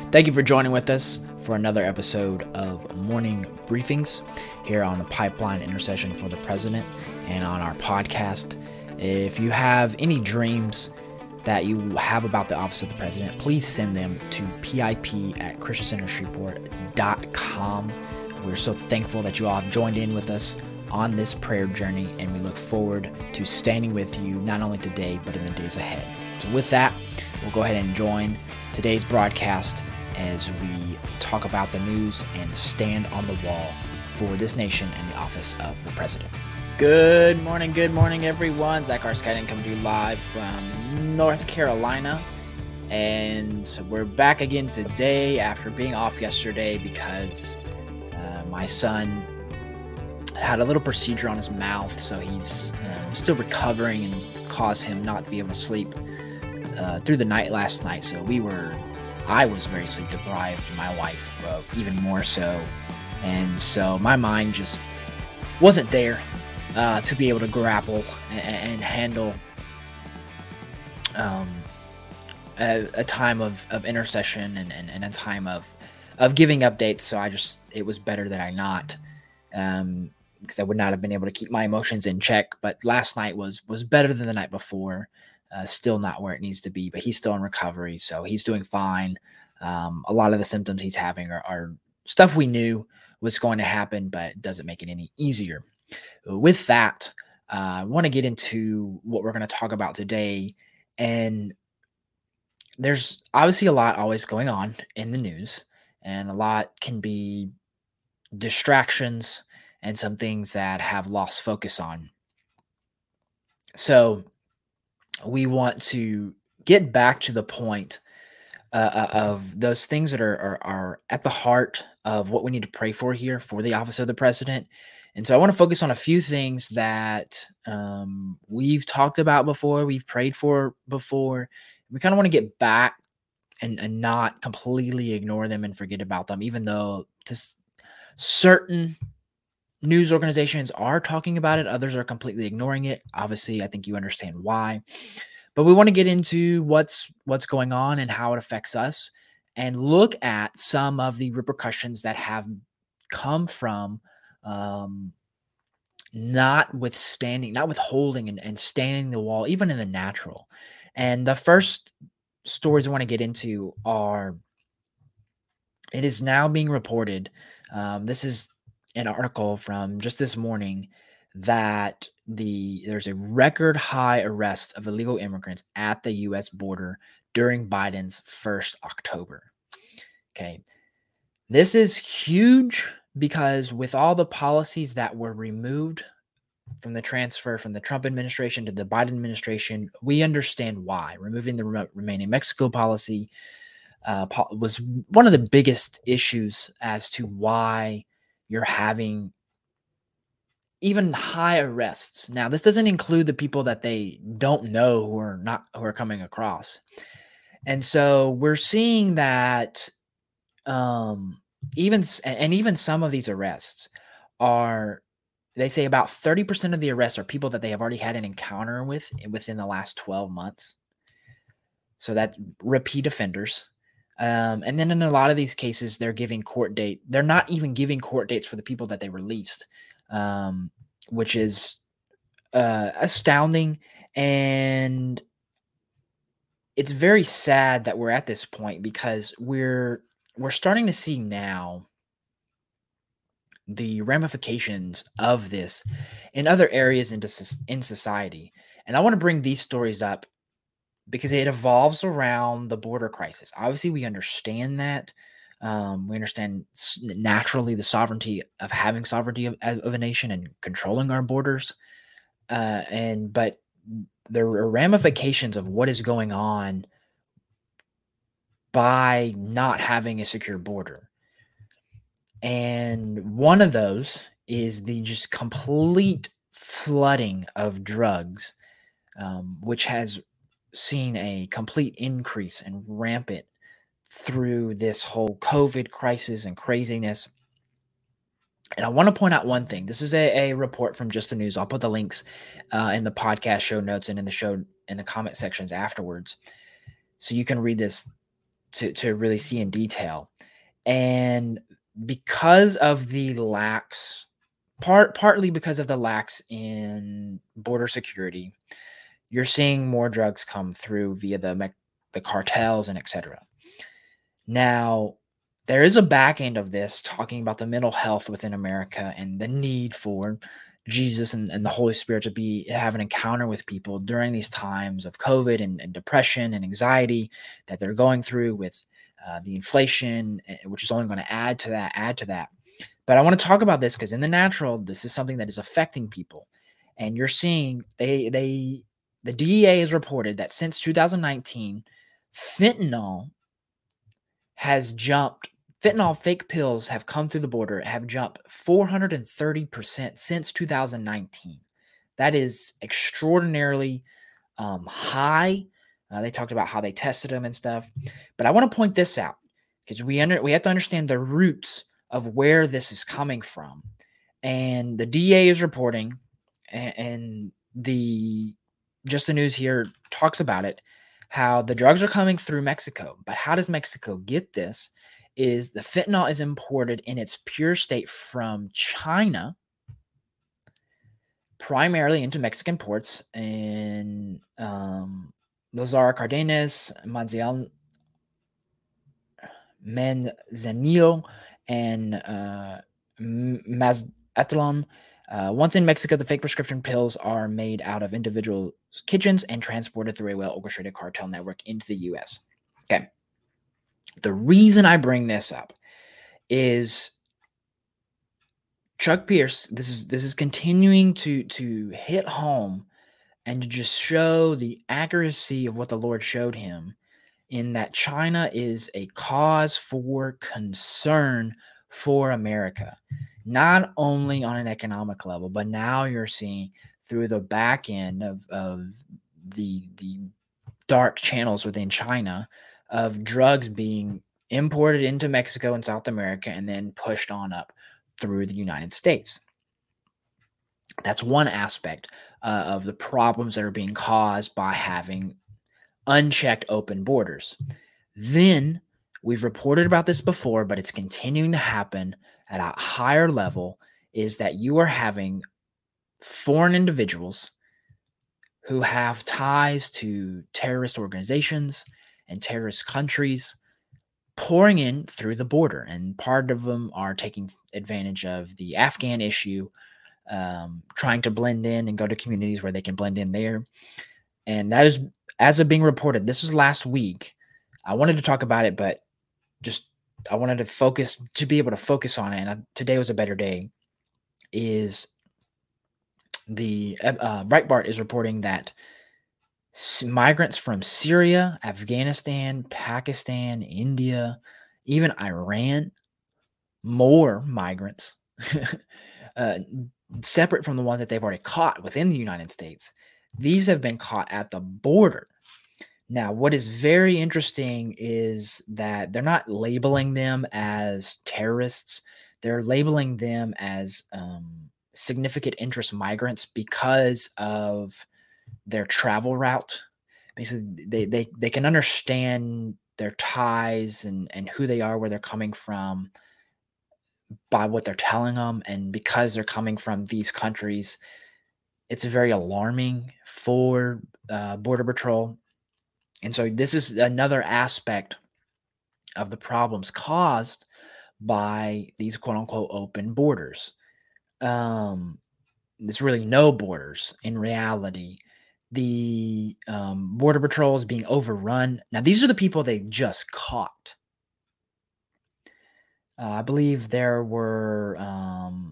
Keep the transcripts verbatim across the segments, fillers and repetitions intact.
Thank you for joining with us for another episode of Morning Briefings here on the Pipeline Intercession for the President and on our podcast. If you have any dreams that you have about the Office of the President, please send them to pip at christian center shreveport dot com. We're so thankful that you all have joined in with us on this prayer journey, and we look forward to standing with you not only today, but in the days ahead. So with that, we'll go ahead and join today's broadcast as we talk about the news and stand on the wall for this nation and the office of the President. Good morning, good morning, everyone. Zach R. Skyding coming to you live from North Carolina. And we're back again today after being off yesterday because uh, my son had a little procedure on his mouth, so he's um, still recovering and caused him not to be able to sleep uh, through the night last night. So we were, I was very sleep deprived, my wife uh, even more so. And so my mind just wasn't there uh, to be able to grapple and, and handle um, a, a time of, of intercession and, and, and a time of, of giving updates. So I just, it was better that I not, um, because I would not have been able to keep my emotions in check. But last night was was better than the night before. Uh, still not where it needs to be, but he's still in recovery, so he's doing fine. Um, a lot of the symptoms he's having are, are stuff we knew was going to happen, but it doesn't make it any easier. With that, uh, I want to get into what we're going to talk about today. And there's obviously a lot always going on in the news, and a lot can be distractions and some things that have lost focus on. So we want to get back to the point uh, of those things that are, are are at the heart of what we need to pray for here for the office of the President. And so I want to focus on a few things that um, we've talked about before, we've prayed for before. We kind of want to get back and, and not completely ignore them and forget about them, even though to certain news organizations are talking about it, others are completely ignoring it. Obviously, I think you understand why. But we want to get into what's what's going on and how it affects us, and look at some of the repercussions that have come from um, not withstanding, not withholding and, and standing the wall, even in the natural. And the first stories I want to get into are, it is now being reported, um, this is an article from just this morning, that the there's a record high arrest of illegal immigrants at the U S border during Biden's first October. Okay. This is huge because with all the policies that were removed from the transfer from the Trump administration to the Biden administration, we understand why. Removing the Rem- Remain in Mexico policy uh, po- was one of the biggest issues as to why you're having even high arrests. Now, this doesn't include the people that they don't know who are not who are coming across. And so we're seeing that um, even and even some of these arrests are, they say about thirty percent of the arrests are people that they have already had an encounter with within the last twelve months. So that repeat offenders. Um, and then in a lot of these cases, they're giving court date. They're not even giving court dates for the people that they released, um, which is uh, astounding. And it's very sad that we're at this point, because we're we're starting to see now the ramifications of this in other areas into in society. And I want to bring these stories up because it evolves around the border crisis. Obviously, we understand that. Um, we understand naturally the sovereignty of having sovereignty of, of a nation and controlling our borders. Uh, and but there are ramifications of what is going on by not having a secure border. And one of those is the just complete flooding of drugs, um, which has seen a complete increase and rampant through this whole COVID crisis and craziness. And I want to point out one thing. This is a, a report from Just the News. I'll put the links uh, in the podcast show notes and in the show in the comment sections afterwards, so you can read this to to really see in detail. And because of the lax part partly because of the lax in border security, you're seeing more drugs come through via the mec the cartels and etcetera. Now, there is a back end of this talking about the mental health within America and the need for Jesus and, and the Holy Spirit to be have an encounter with people during these times of COVID and, and depression and anxiety that they're going through with uh, the inflation, eh, which is only going to add to that, add to that. But I want to talk about this because in the natural, this is something that is affecting people. And you're seeing they they the D E A has reported that since two thousand nineteen, fentanyl has jumped fentanyl fake pills have come through the border, have jumped four hundred thirty percent since two thousand nineteen. That is extraordinarily um, high. Uh, they talked about how they tested them and stuff. But I want to point this out because we under, we have to understand the roots of where this is coming from. And the D A is reporting, and, and the just the news here talks about it, how the drugs are coming through Mexico. But how does Mexico get this? Is the fentanyl is imported in its pure state from China, primarily into Mexican ports in um, Lázaro Cárdenas, Manzanillo, Manzanillo, and uh, Mazatlan. Uh, once in Mexico, the fake prescription pills are made out of individual kitchens and transported through a well-orchestrated cartel network into the U S. Okay. The reason I bring this up is Chuck Pierce. This is this is continuing to to hit home and to just show the accuracy of what the Lord showed him, in that China is a cause for concern for America, not only on an economic level, but now you're seeing through the back end of, of the, the dark channels within China of drugs being imported into Mexico and South America and then pushed on up through the United States. That's one aspect uh, of the problems that are being caused by having unchecked open borders. Then we've reported about this before, but it's continuing to happen at a higher level, is that you are having foreign individuals who have ties to terrorist organizations and terrorist countries pouring in through the border. And part of them are taking advantage of the Afghan issue, um, trying to blend in and go to communities where they can blend in there. And that is, as of being reported, this was last week. I wanted to talk about it, but just I wanted to focus, to be able to focus on it. And I, today was a better day. Is the uh, Breitbart is reporting that migrants from Syria, Afghanistan, Pakistan, India, even Iran, more migrants, uh, separate from the ones that they've already caught within the United States. These have been caught at the border. Now, what is very interesting is that they're not labeling them as terrorists. They're labeling them as um, significant interest migrants because of their travel route. Basically, they they they can understand their ties and and who they are, where they're coming from, by what they're telling them, and because they're coming from these countries, it's very alarming for uh, Border Patrol. And so this is another aspect of the problems caused by these quote unquote open borders. Um, there's really no borders in reality. The um, Border Patrol is being overrun. Now, these are the people they just caught. Uh, I believe there were um,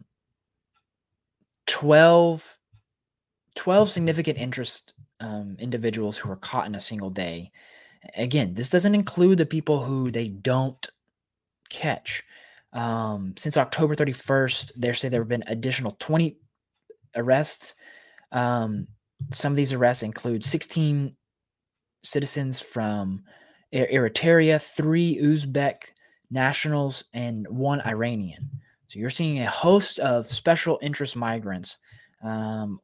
twelve, twelve significant interest um, individuals who were caught in a single day. Again, this doesn't include the people who they don't catch. Um, since October thirty-first, they say there have been additional twenty arrests. Um, some of these arrests include sixteen citizens from Eritrea, three Uzbek nationals, and one Iranian. So you're seeing a host of special interest migrants, um,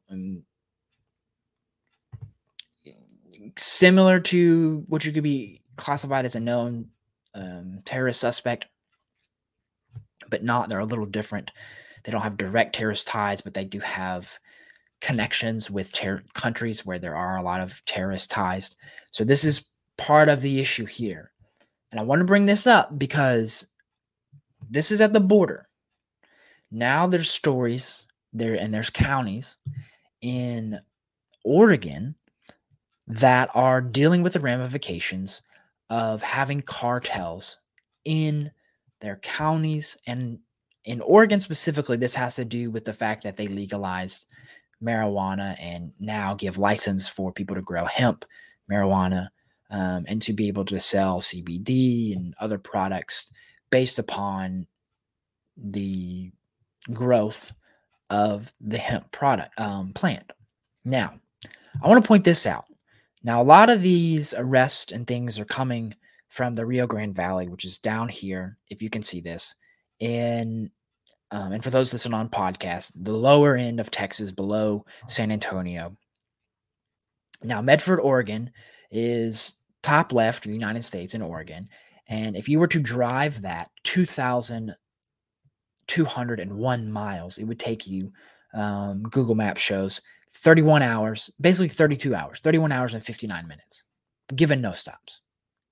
similar to what you could be classified as a known um, terrorist suspect, but not. They're a little different. They don't have direct terrorist ties, but they do have connections with ter- countries where there are a lot of terrorist ties. So this is part of the issue here. And I want to bring this up because this is at the border. Now there's stories there, and there's counties in Oregon that are dealing with the ramifications of having cartels in their counties. And in Oregon specifically, this has to do with the fact that they legalized marijuana and now give license for people to grow hemp marijuana, um, and to be able to sell C B D and other products based upon the growth of the hemp product um, plant. Now, I want to point this out. Now, a lot of these arrests and things are coming from the Rio Grande Valley, which is down here, if you can see this, in um, and for those listening on podcast, the lower end of Texas, below San Antonio. Now, Medford, Oregon, is top left of the United States in Oregon, and if you were to drive that two thousand two hundred one miles, it would take you, um, Google Maps shows, thirty-one hours, basically thirty-two hours, thirty-one hours and fifty-nine minutes, given no stops.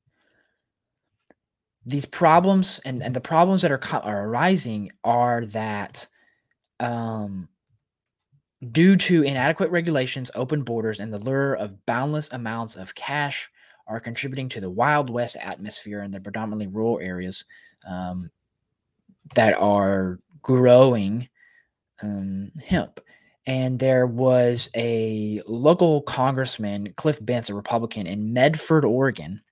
These problems and, and the problems that are, co- are arising are that um, due to inadequate regulations, open borders, and the lure of boundless amounts of cash are contributing to the Wild West atmosphere in the predominantly rural areas um, that are growing um, hemp. And there was a local congressman, Cliff Bentz, a Republican in Medford, Oregon,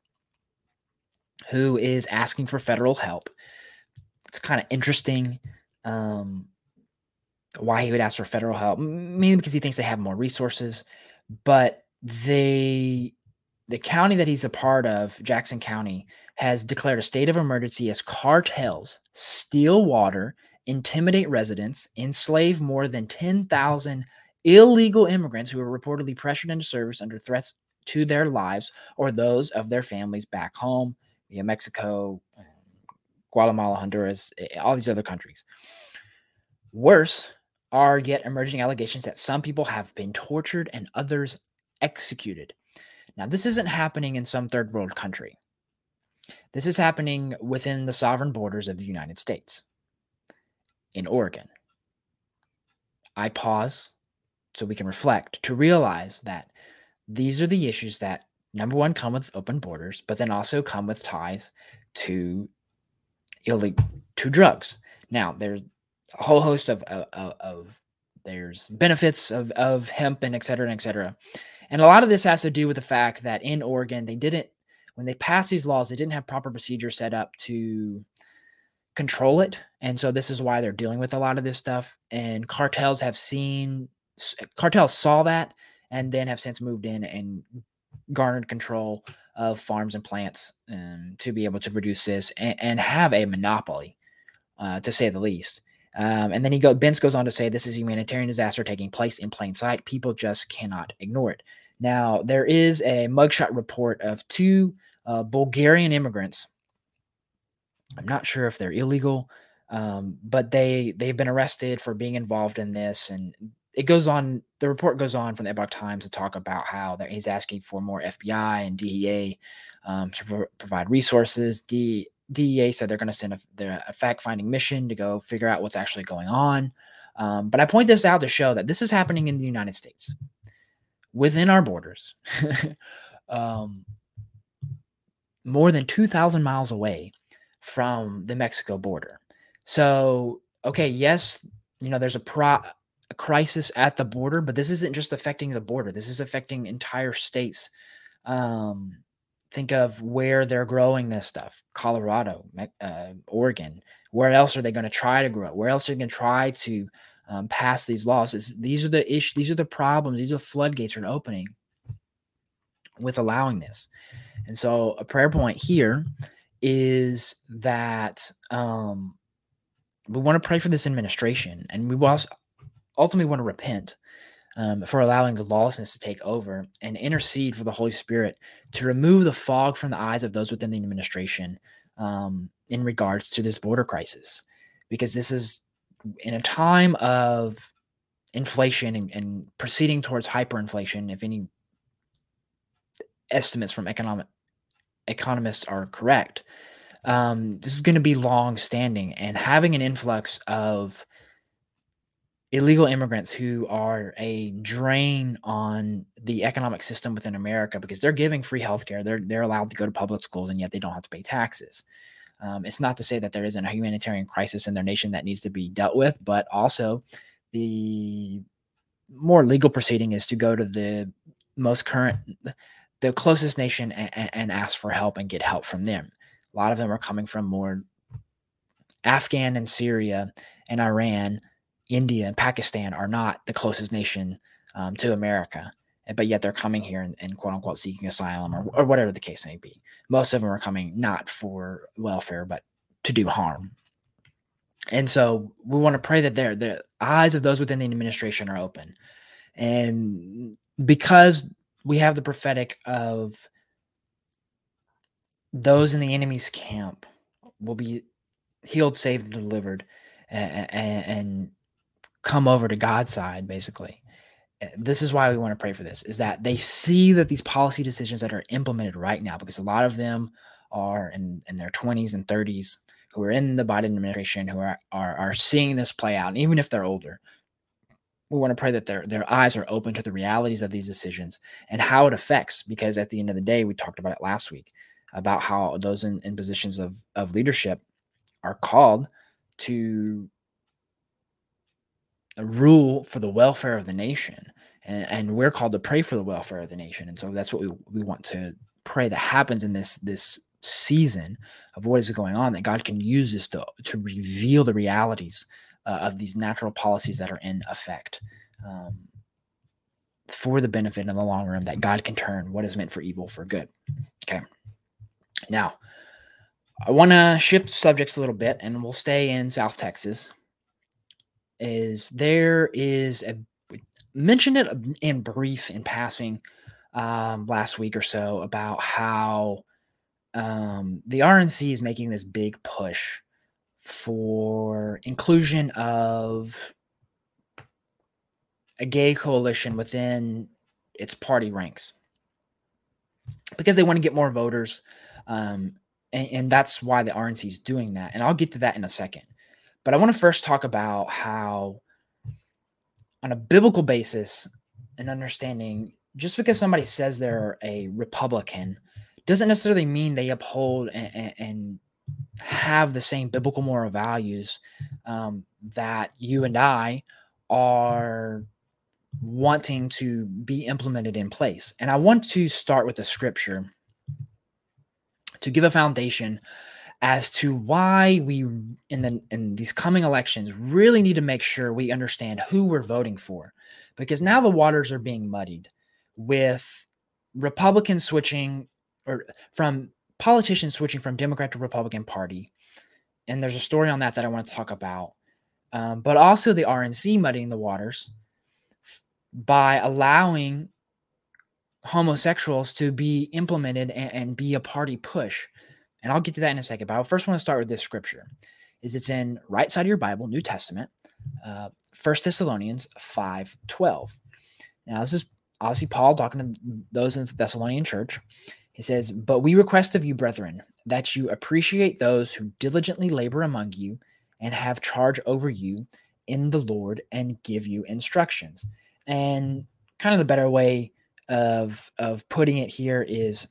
who is asking for federal help. It's kind of interesting um, why he would ask for federal help, mainly because he thinks they have more resources. But they, the county that he's a part of, Jackson County, has declared a state of emergency as cartels steal water, intimidate residents, enslave more than ten thousand illegal immigrants who are reportedly pressured into service under threats to their lives or those of their families back home via Mexico, Guatemala, Honduras, all these other countries. Worse are yet emerging allegations that some people have been tortured and others executed. Now, this isn't happening in some third world country. This is happening within the sovereign borders of the United States, in Oregon. I pause so we can reflect to realize that these are the issues that, number one, come with open borders, but then also come with ties to illegal to drugs. Now, there's a whole host of of, of there's benefits of of hemp and et cetera, and et cetera. And a lot of this has to do with the fact that in Oregon, they didn't, when they passed these laws, they didn't have proper procedures set up to control it. And so this is why they're dealing with a lot of this stuff. And cartels have seen, cartels saw that and then have since moved in and garnered control of farms and plants um, to be able to produce this and, and have a monopoly, uh, to say the least. Um, and then he go, Bentz goes on to say, this is a humanitarian disaster taking place in plain sight. People just cannot ignore it. Now, there is a mugshot report of two uh, Bulgarian immigrants. I'm not sure if they're illegal, um, but they, they've been arrested for being involved in this. And it goes on, the report goes on from the Epoch Times to talk about how he's asking for more F B I and D E A um, to pro- provide resources. D, D E A said they're going to send a, a fact-finding mission to go figure out what's actually going on. Um, but I point this out to show that this is happening in the United States, within our borders, um, more than two thousand miles away from the Mexico border. So, okay, yes, you know, there's a, pro- a crisis at the border, but this isn't just affecting the border. This is affecting entire states. Um, think of where they're growing this stuff: Colorado, uh, Oregon. Where else are they going to try to grow? Where else are they going to try to um, pass these laws? It's, these are the issues. These are the problems. These are the floodgates are opening with allowing this. And so, a prayer point here is that um, we want to pray for this administration, and we also ultimately want to repent Um, for allowing the lawlessness to take over and intercede for the Holy Spirit to remove the fog from the eyes of those within the administration um, in regards to this border crisis, because this is in a time of inflation and, and proceeding towards hyperinflation. If any estimates from economic economists are correct, um, this is going to be long standing, and having an influx of illegal immigrants who are a drain on the economic system within America, because they're giving free healthcare. They're they're allowed to go to public schools, and yet they don't have to pay taxes. Um, it's not to say that there isn't a humanitarian crisis in their nation that needs to be dealt with, but also the more legal proceeding is to go to the most current, the closest nation, and, and ask for help and get help from them. A lot of them are coming from more Afghan and Syria and Iran. India and Pakistan are not the closest nation um, to America, but yet they're coming here and, and quote unquote seeking asylum, or, or whatever the case may be. Most of them are coming not for welfare, but to do harm. And so we want to pray that their the eyes of those within the administration are open. And because we have the prophetic of those in the enemy's camp will be healed, saved, and delivered, and, and come over to God's side, basically. This is why we want to pray for this, is that they see that these policy decisions that are implemented right now, because a lot of them are in, in their twenties and thirties, who are in the Biden administration, who are, are, are seeing this play out. And even if they're older, we want to pray that their, their eyes are open to the realities of these decisions and how it affects, because at the end of the day, we talked about it last week, about how those in, in positions of, of leadership are called to rule for the welfare of the nation, and, and we're called to pray for the welfare of the nation. And so that's what we, we want to pray that happens in this this season of what is going on, that God can use this to, to reveal the realities uh, of these natural policies that are in effect, um, for the benefit in the long run, that God can turn what is meant for evil for good. Okay. Now, I want to shift subjects a little bit, and we'll stay in South Texas. Is there is a mentioned it in brief in passing um, last week or so, about how um, the R N C is making this big push for inclusion of a gay coalition within its party ranks, because they want to get more voters, um, and, and that's why the R N C is doing that. And I'll get to that in a second. But I want to first talk about how, on a biblical basis and understanding, just because somebody says they're a Republican doesn't necessarily mean they uphold and, and have the same biblical moral values um, that you and I are wanting to be implemented in place. And I want to start with a scripture to give a foundation as to why we, in the in these coming elections, really need to make sure we understand who we're voting for, because now the waters are being muddied with Republicans switching, or from politicians switching from Democrat to Republican Party, and there's a story on that that I want to talk about, um, but also the R N C muddying the waters by allowing homosexuals to be implemented and, and be a party push. And I'll get to that in a second, but I first want to start with this scripture. Is it's in right side of your Bible, New Testament, uh, First Thessalonians five twelve. Now, this is obviously Paul talking to those in the Thessalonian church. He says, "But we request of you, brethren, that you appreciate those who diligently labor among you and have charge over you in the Lord and give you instructions." And kind of the better way of, of putting it here is,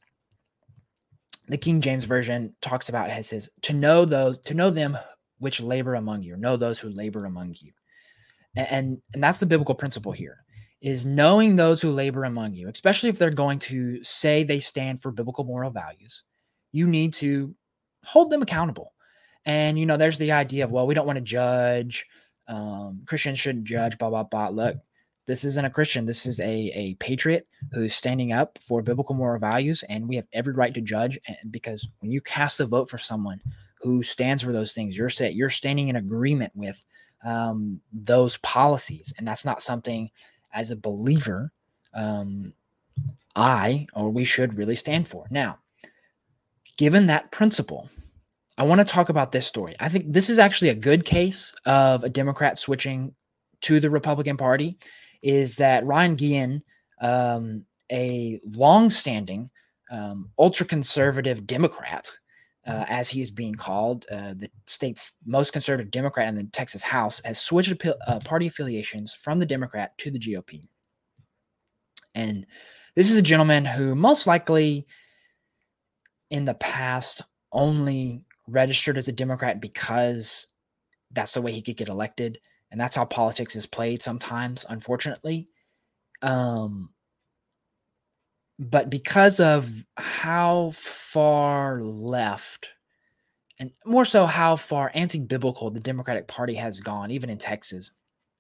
the King James Version talks about it, it says, to know those, to know them which labor among you, or know those who labor among you. And, and, and that's the biblical principle here, is knowing those who labor among you, especially if they're going to say they stand for biblical moral values. You need to hold them accountable. And, you know, there's the idea of, well, we don't want to judge. Um, Christians shouldn't judge, blah, blah, blah. Look, this isn't a Christian. This is a, a patriot who's standing up for biblical moral values, and we have every right to judge. And because when you cast a vote for someone who stands for those things, you're set, you're standing in agreement with um, those policies, and that's not something as a believer um, I or we should really stand for. Now, given that principle, I want to talk about this story. I think this is actually a good case of a Democrat switching to the Republican Party, is that Ryan Guillen, um, a longstanding um, ultra-conservative Democrat, uh, as he is being called, uh, the state's most conservative Democrat in the Texas House, has switched uh, party affiliations from the Democrat to the G O P. And this is a gentleman who most likely in the past only registered as a Democrat because that's the way he could get elected. And that's how politics is played sometimes, unfortunately. Um, but because of how far left, and more so how far anti-biblical the Democratic Party has gone, even in Texas,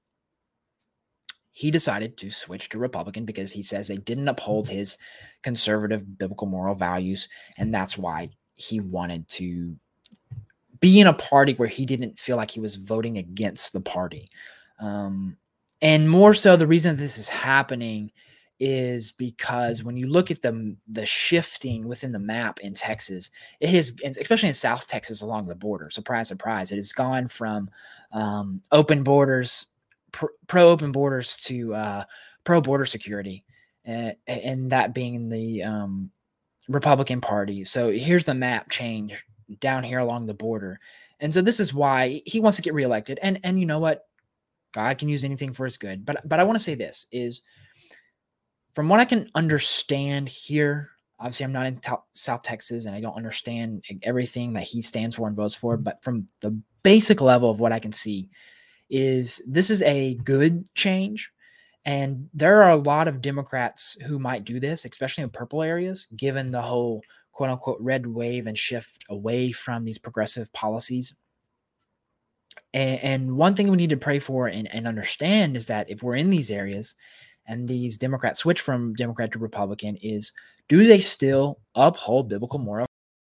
he decided to switch to Republican because he says they didn't uphold his conservative biblical moral values. And that's why he wanted to be in a party where he didn't feel like he was voting against the party. Um, and more so, the reason this is happening is because when you look at the, the shifting within the map in Texas, it is, especially in South Texas along the border, surprise, surprise, it has gone from um, open borders, pr- pro-open borders to uh, pro-border security, uh, and that being the um, Republican Party. So here's the map change down here along the border. And so this is why he wants to get reelected. And and you know what? God can use anything for his good. But but I want to say this is, from what I can understand here, obviously I'm not in t- South Texas and I don't understand everything that he stands for and votes for, but from the basic level of what I can see is this is a good change. And there are a lot of Democrats who might do this, especially in purple areas, given the whole quote unquote red wave and shift away from these progressive policies. And, and one thing we need to pray for and, and understand is that if we're in these areas and these Democrats switch from Democrat to Republican, is do they still uphold biblical moral?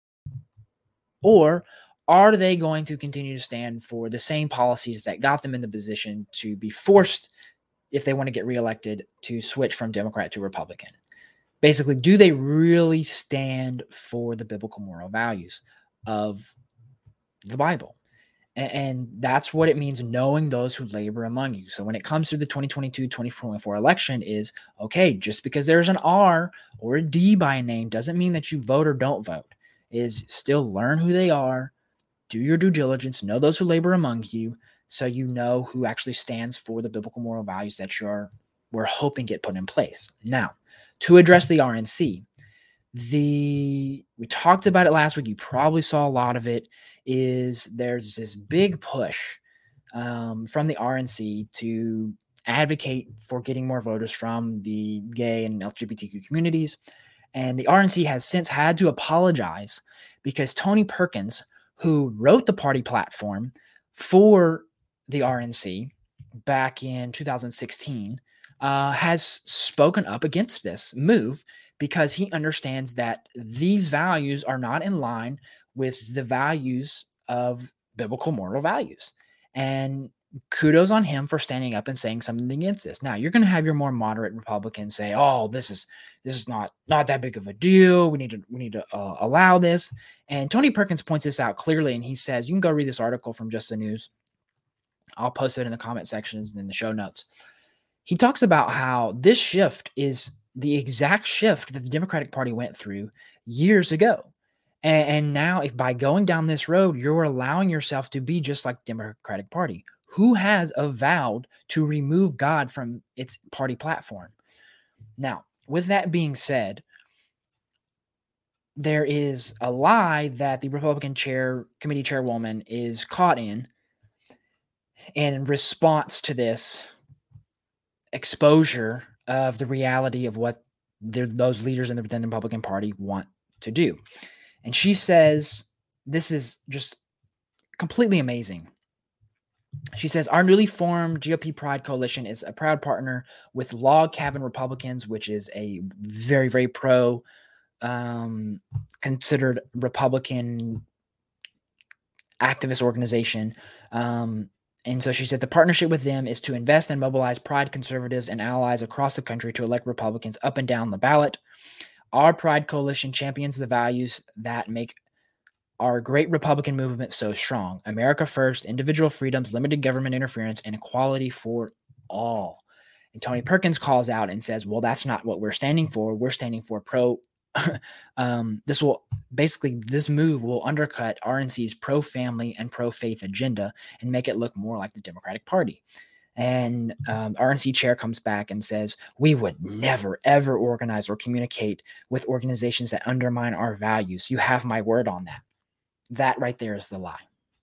Or are they going to continue to stand for the same policies that got them in the position to be forced, if they want to get reelected, to switch from Democrat to Republican? Basically, do they really stand for the biblical moral values of the Bible? And, and that's what it means, knowing those who labor among you. So when it comes to the twenty twenty-two twenty twenty-four election is, okay, just because there's an R or a D by name doesn't mean that you vote or don't vote. Is still learn who they are, do your due diligence, know those who labor among you, so you know who actually stands for the biblical moral values that you're we're hoping get put in place. Now, to address the R N C, the we talked about it last week. You probably saw a lot of it. Is there's this big push um, from the R N C to advocate for getting more voters from the gay and L G B T Q communities, and the R N C has since had to apologize because Tony Perkins, who wrote the party platform for the R N C back in two thousand sixteen, uh, has spoken up against this move because he understands that these values are not in line with the values of biblical moral values. And kudos on him for standing up and saying something against this. Now, you're going to have your more moderate Republicans say, "Oh, this is this is not not that big of a deal. We need to we need to uh, allow this." And Tony Perkins points this out clearly, and he says, you can go read this article from Just the News. I'll post it in the comment sections and in the show notes. He talks about how this shift is the exact shift that the Democratic Party went through years ago. And, and now, if by going down this road, you're allowing yourself to be just like the Democratic Party, who has avowed to remove God from its party platform. Now, with that being said, there is a lie that the Republican chair committee chairwoman is caught in. And in response to this exposure of the reality of what those leaders in the, within the Republican Party want to do. And she says, this is just completely amazing. She says, our newly formed G O P Pride Coalition is a proud partner with Log Cabin Republicans, which is a very, very pro, um, considered Republican activist organization. Um, and so she said the partnership with them is to invest and mobilize Pride conservatives and allies across the country to elect Republicans up and down the ballot. Our Pride Coalition champions the values that make our great Republican movement so strong? America first, individual freedoms, limited government interference, and equality for all. And Tony Perkins calls out and says, well, that's not what we're standing for. We're standing for pro. um, this will basically, this move will undercut R N C's pro-family and pro-faith agenda and make it look more like the Democratic Party. And um, R N C chair comes back and says, we would never, ever organize or communicate with organizations that undermine our values. You have my word on that. That right there is the lie.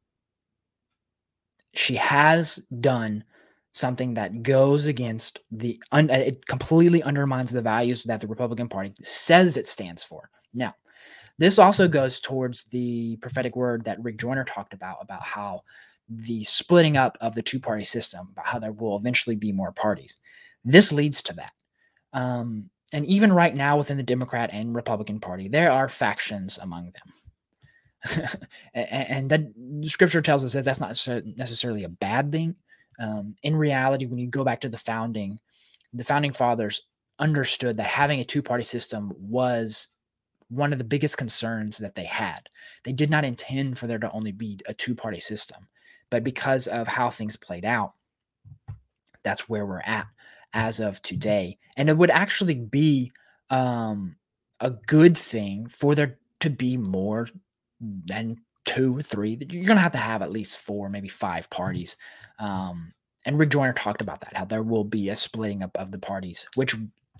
She has done something that goes against the, un, it completely undermines the values that the Republican Party says it stands for. Now, this also goes towards the prophetic word that Rick Joyner talked about, about how the splitting up of the two-party system, about how there will eventually be more parties. This leads to that. Um, and even right now within the Democrat and Republican Party, there are factions among them. and the scripture tells us that that's not necessarily a bad thing. Um, in reality, when you go back to the founding, the founding fathers understood that having a two-party system was one of the biggest concerns that they had. They did not intend for there to only be a two-party system, but because of how things played out, that's where we're at as of today. And it would actually be um, a good thing for there to be more than two or three. You're going to have to have at least four, maybe five parties. Um, and Rick Joyner talked about that, how there will be a splitting up of the parties, which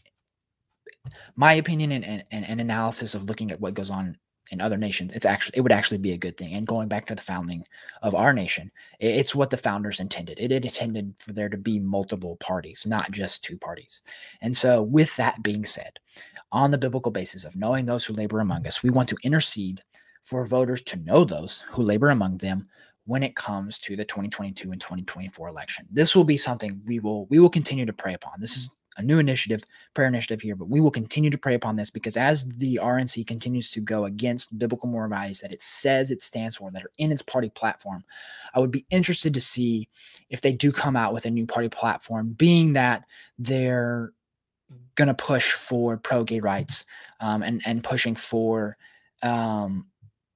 my opinion and, and, and analysis of looking at what goes on in other nations, it's actually, it would actually be a good thing. And going back to the founding of our nation, it's what the founders intended. It, it intended for there to be multiple parties, not just two parties. And so with that being said, on the biblical basis of knowing those who labor among us, we want to intercede for voters to know those who labor among them when it comes to the twenty twenty-two and twenty twenty-four election. This will be something we will we will continue to pray upon. This is a new initiative, prayer initiative here, but we will continue to pray upon this because as the R N C continues to go against biblical moral values that it says it stands for, that are in its party platform, I would be interested to see if they do come out with a new party platform, being that they're going to push for pro-gay rights um, and, and pushing for um,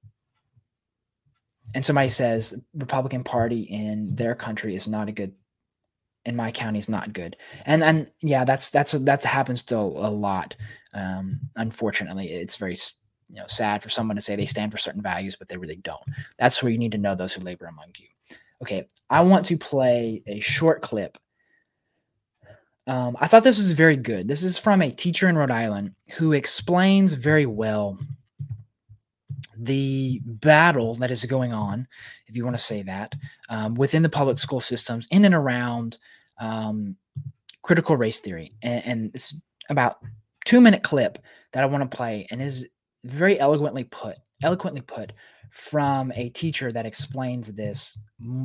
and somebody says Republican Party in their country is not a good, in my county is not good. And and yeah, that's that's that's happens still a lot. Um, unfortunately, it's very you know sad for someone to say they stand for certain values, but they really don't. That's where you need to know those who labor among you. Okay, I want to play a short clip. Um, I thought this was very good. This is from a teacher in Rhode Island who explains very well the battle that is going on, if you want to say that, um, within the public school systems in and around um, critical race theory. And, and it's about two minute clip that I want to play and is very eloquently put, eloquently put from a teacher that explains this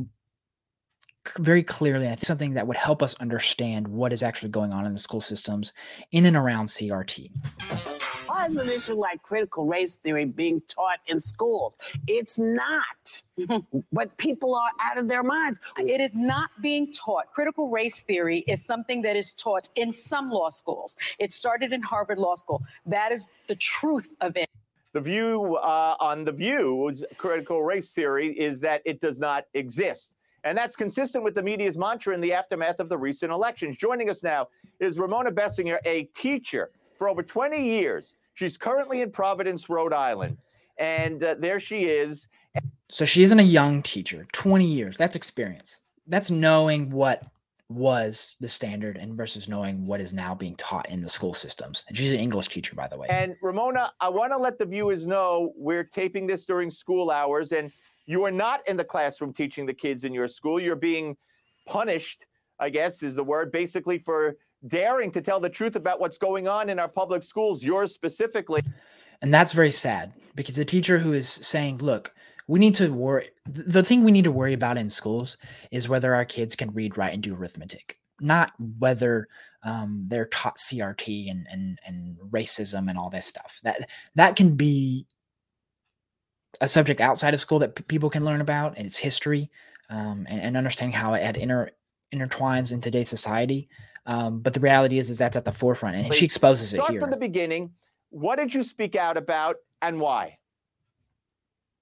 very clearly. And I think something that would help us understand what is actually going on in the school systems in and around C R T. Why is an issue like critical race theory being taught in schools? It's not. But people are out of their minds. It is not being taught. Critical race theory is something that is taught in some law schools. It started in Harvard Law School. That is the truth of it. The view uh, on the View's critical race theory is that it does not exist. And that's consistent with the media's mantra in the aftermath of the recent elections. Joining us now is Ramona Bessinger, a teacher for over twenty years. She's currently in Providence, Rhode Island. And uh, there she is. So she isn't a young teacher, twenty years. That's experience. That's knowing what was the standard and versus knowing what is now being taught in the school systems. And she's an English teacher, by the way. And Ramona, I want to let the viewers know we're taping this during school hours, and you are not in the classroom teaching the kids in your school. You're being punished, I guess is the word, basically for daring to tell the truth about what's going on in our public schools, yours specifically. And that's very sad because a teacher who is saying, look, we need to worry. The thing we need to worry about in schools is whether our kids can read, write, and do arithmetic, not whether um, they're taught C R T and, and, and racism and all this stuff. That, that can be a subject outside of school that p- people can learn about, and it's history um, and, and understanding how it inter, intertwines in today's society. Um, but the reality is, is that's at the forefront, and she exposes it Start here. from the beginning. What did you speak out about, and why?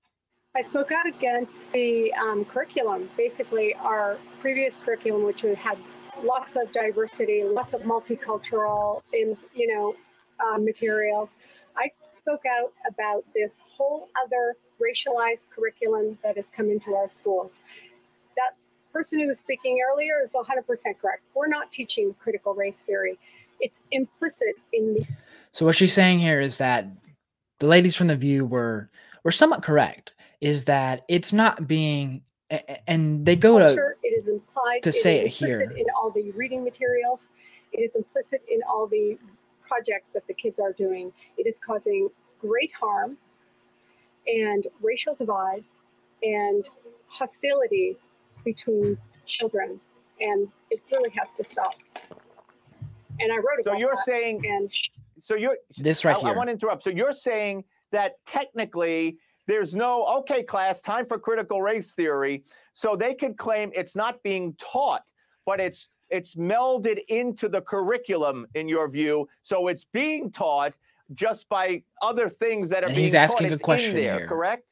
I spoke out against the um, curriculum, basically our previous curriculum, which had lots of diversity, lots of multicultural, in you know, uh, materials. I spoke out about this whole other racialized curriculum that has come into our schools. That person who was speaking earlier is one hundred percent correct. We're not teaching critical race theory. It's implicit in the. So what she's saying here is that the ladies from The View were were somewhat correct. Is that it's not being, and they go culture, to it is implied, to say it it is implicit here in all the reading materials. It is implicit in all the projects that the kids are doing. It is causing great harm and racial divide and hostility between children, and it really has to stop. And I wrote about So you're that, saying, and so you're this right I, here. I want to interrupt. So you're saying that technically there's no, okay, class, time for critical race theory. So they could claim it's not being taught, but it's it's melded into the curriculum in your view. So it's being taught just by other things that are And being he's asking taught. a It's question in there, here. correct?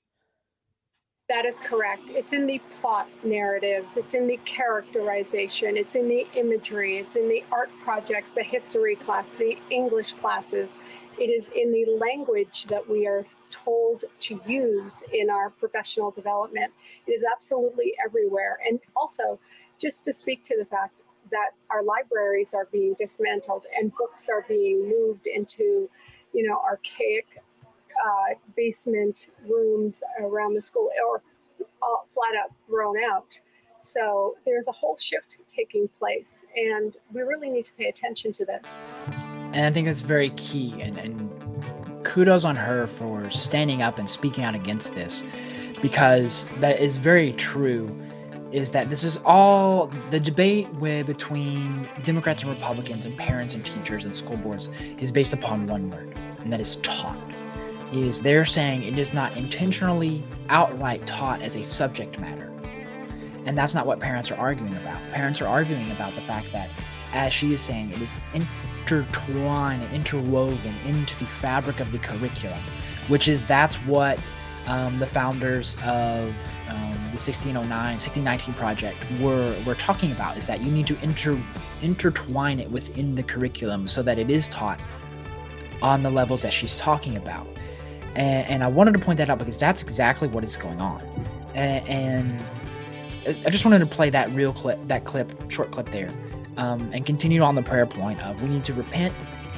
that is correct. It's in the plot narratives. It's in the characterization. It's in the imagery. It's in the art projects, the history class, the English classes. It is in the language that we are told to use in our professional development. It is absolutely everywhere. And also, just to speak to the fact that our libraries are being dismantled and books are being moved into, you know, archaic uh, basement rooms around the school, or uh, flat out thrown out. So there's a whole shift taking place, and we really need to pay attention to this. And I think that's very key, and, and kudos on her for standing up and speaking out against this, because that is very true, is that this is all the debate with, between Democrats and Republicans and parents and teachers and school boards is based upon one word, and that is taught. Is they're saying it is not intentionally outright taught as a subject matter. And that's not what parents are arguing about. Parents are arguing about the fact that, as she is saying, it is intertwined and interwoven into the fabric of the curriculum, which is that's what um, the founders of um, the sixteen oh nine, sixteen nineteen project were, were talking about, is that you need to inter, intertwine it within the curriculum so that it is taught on the levels that she's talking about. And, and I wanted to point that out because that's exactly what is going on. And, and I just wanted to play that real clip, that clip, short clip there, um, and continue on the prayer point of we need to repent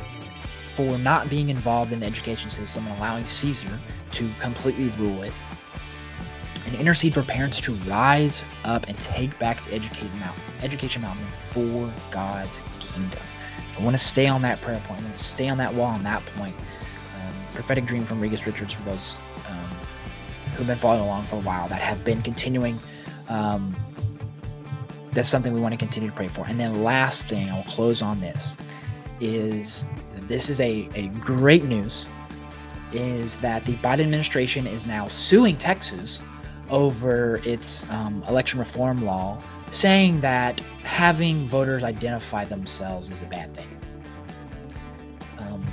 for not being involved in the education system and allowing Caesar to completely rule it, and intercede for parents to rise up and take back the education mountain, education mountain for God's kingdom. I want to stay on that prayer point. I want to stay on that wall on that point. Um, prophetic dream from Regis Richards for those um, who've been following along for a while that have been continuing. Um, that's something we want to continue to pray for. And then last thing, I will close on this, is this is a, a great news, is that the Biden administration is now suing Texas over its um, election reform law, saying that having voters identify themselves is a bad thing. Um,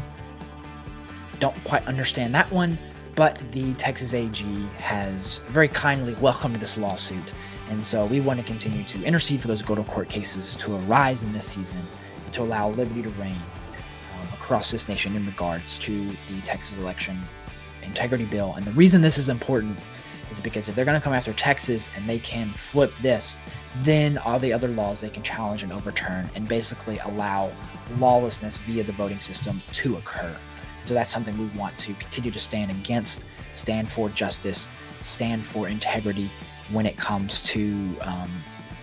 don't quite understand that one, but the Texas A G has very kindly welcomed this lawsuit, and so we want to continue to intercede for those go-to-court cases to arise in this season, to allow liberty to reign um, across this nation in regards to the Texas election integrity bill. And the reason this is important is because if they're going to come after Texas and they can flip this, then all the other laws they can challenge and overturn and basically allow lawlessness via the voting system to occur. So that's something we want to continue to stand against, stand for justice, stand for integrity when it comes to um,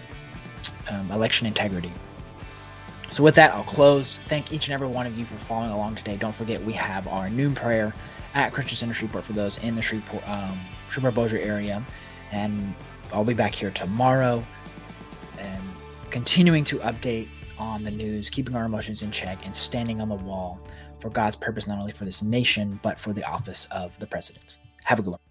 um, election integrity. So with that, I'll close. Thank each and every one of you for following along today. Don't forget, we have our noon prayer at Christian Center Shreveport for those in the Shreveport, um, Shreveport-Bossier area. And I'll be back here tomorrow and continuing to update on the news, keeping our emotions in check, and standing on the wall for God's purpose, not only for this nation, but for the office of the president. Have a good one.